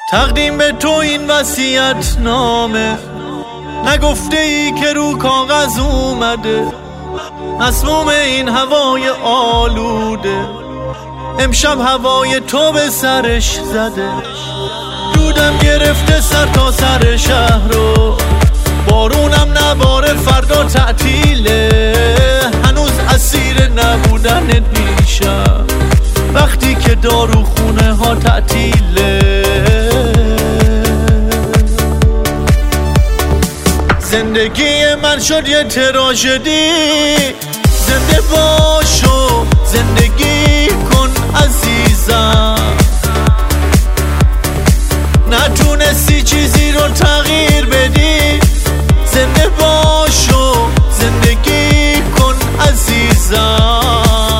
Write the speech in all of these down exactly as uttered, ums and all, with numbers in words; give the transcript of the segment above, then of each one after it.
تقدیم به تو این وصیت نامه، نگفته ای که رو کاغذ اومده، مسموم این هوای آلوده، امشب هوای تو به سرش زده. دودم گرفته سر تا سر شهر رو، بارونم نباره فردا تعطیله، هنوز اسیر نبودنت میشم وقتی که دارو خونه ها تعطیله. زندگی من شد یه تراژدی، زنده باشو زندگی کن عزیزم، نتونستی چیزی رو تغییر بدی، زنده باشو زندگی کن عزیزم.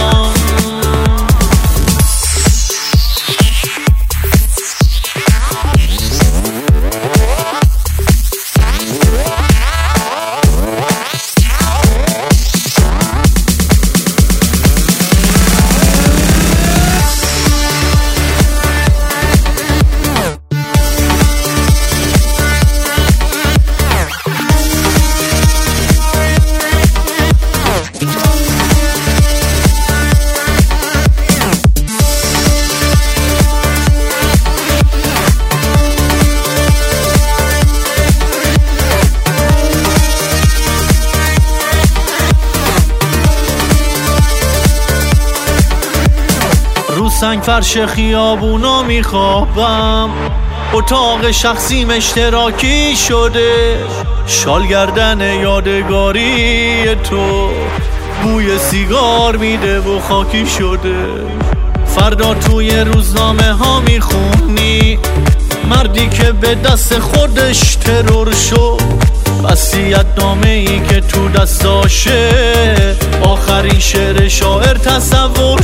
سنگ فرش خیابونا میخوابم، اتاق شخصیم اشتراکی شده، شال گردن یادگاری تو بوی سیگار میده و خاکی شده. فردا توی روزنامه ها میخونی مردی که به دست خودش ترور شد، وصیت نامه ای که تو دستاشه آخرین شعر شاعر تصور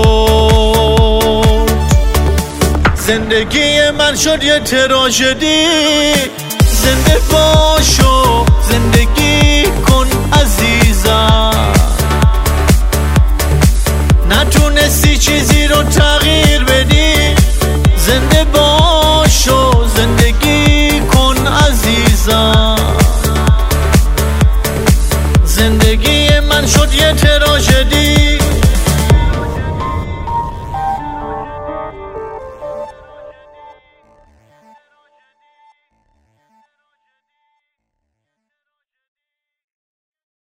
شد. زندگی من شد یه تراژدی، زنده باشو زندگی کن عزیزم، نتونستی چیزی رو تغییر بدی،